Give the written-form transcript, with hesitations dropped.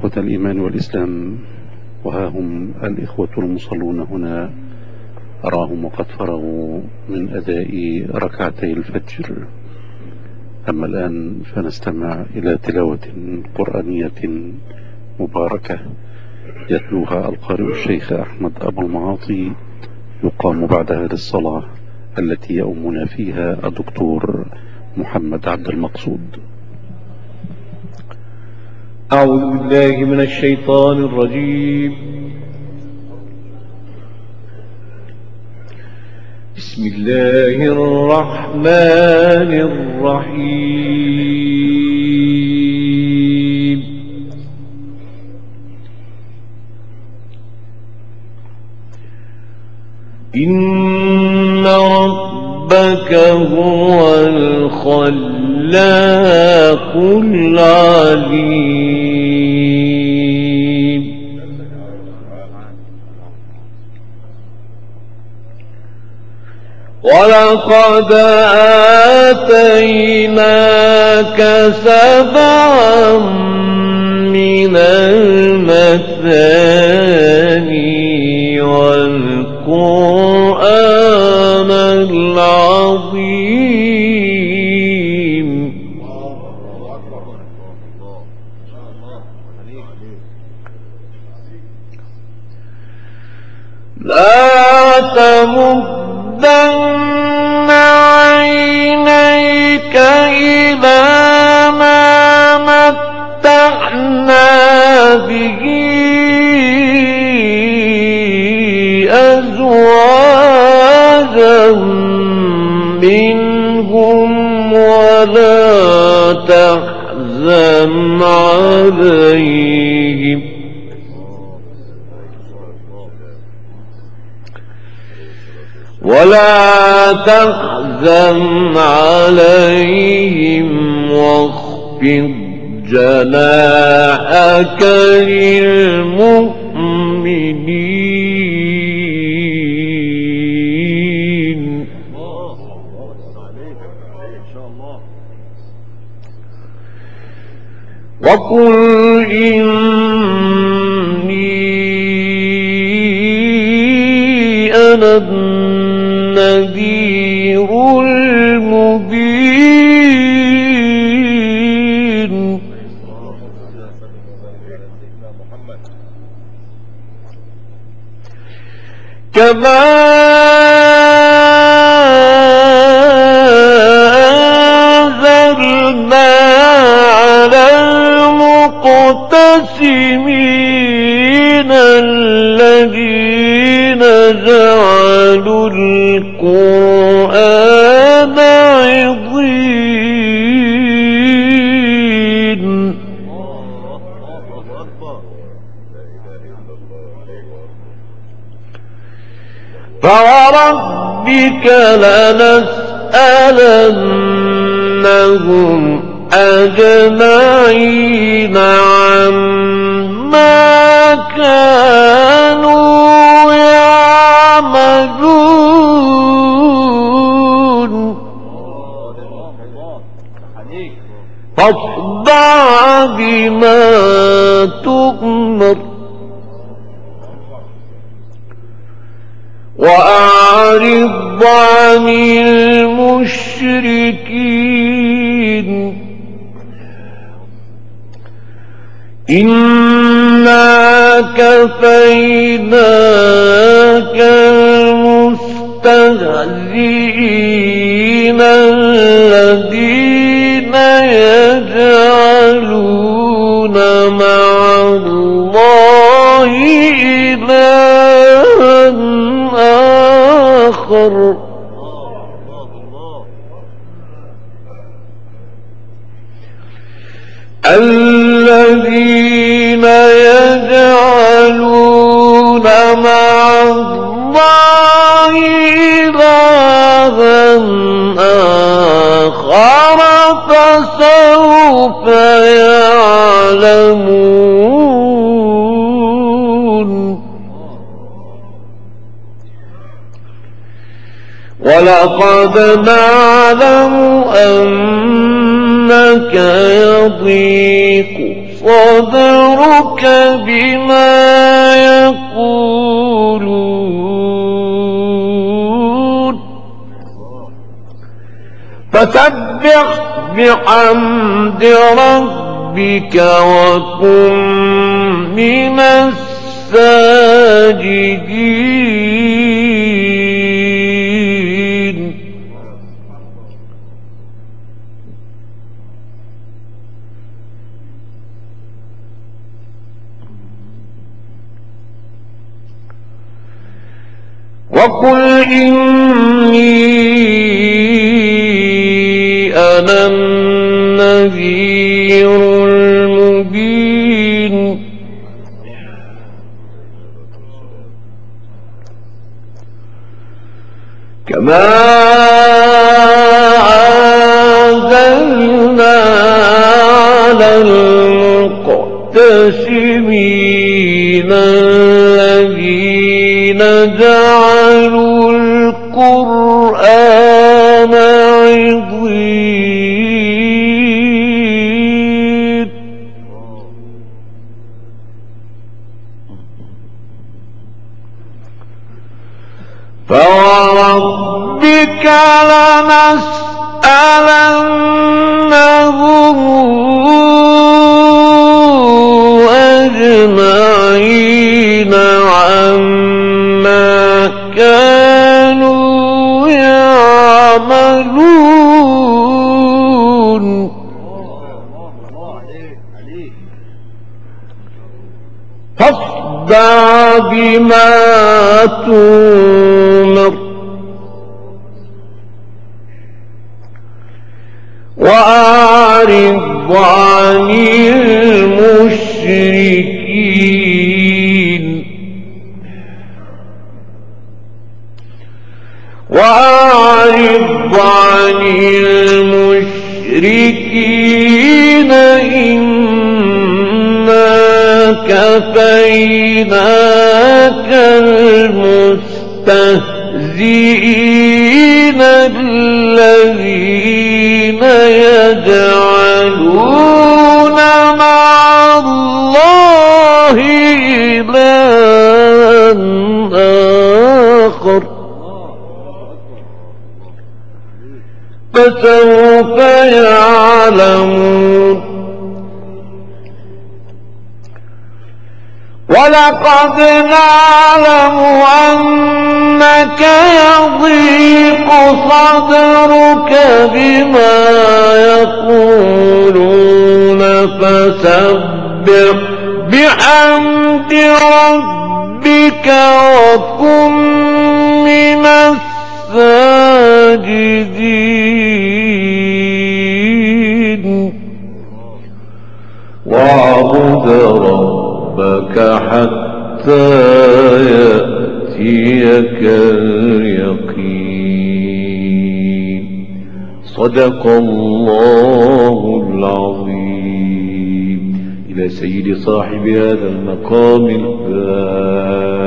إخوة الإيمان والإسلام، وها هم الإخوة المصلون هنا أراهم وقد فرغوا من أداء ركعتي الفجر. أما الآن فنستمع إلى تلاوة قرآنية مباركة يتلوها القارئ الشيخ أحمد أبو المعاطي، يقام بعدها للصلاة التي يؤمنا فيها الدكتور محمد عبد المقصود. أعوذ بالله من الشيطان الرجيم. بسم الله الرحمن الرحيم. إن ربك هو الخلاق العليم. ولقد آتيناك 7 من المثاني والقرآن العظيم. لا تمدن عينيك إلى ما متعنا به أزواجا منهم ولا تحزن عليهم واخفض جناحك للمؤمنين. وقل إني أنا النذير المبين. كما أنزلنا على المقتسمين الذين جعلوا القرآن عضين. فوربك لنسألنهم أجمعين عما كانوا يعملون. فاصدع بما تؤمر وأعرض عن المشركين. إنا كفيناك المستهزئين الذين يجعلون مع الله إلها آخر. الذين يجعلون مع الله إلها آخر فسوف يعلمون. ولقد نعلم أنك يضيق صدرك بما يقولون فسبح بحمد ربك وكن من الساجدين وقل إني أنا النذير المبين كما أنزلنا على المقتسمين الذين جعلوا القرآن عضين فوربك لنسألنهم أجمعين عما كانوا يعملون فاصدع بما تؤمر وأعرض عن المشركين وأعرض عن المشركين إنا كفيناك المستهزئين الذين يجعلون مع الله إلها آخر فسوف يعلمون ولقد نعلم أنك يضيق صدرك بما يقولون فسبح بحمد ربك وكن من الساجدين واعبد ربك حتى يأتيك اليقين صدق الله العظيم. إلى سيد صاحب هذا المقام الفاتح.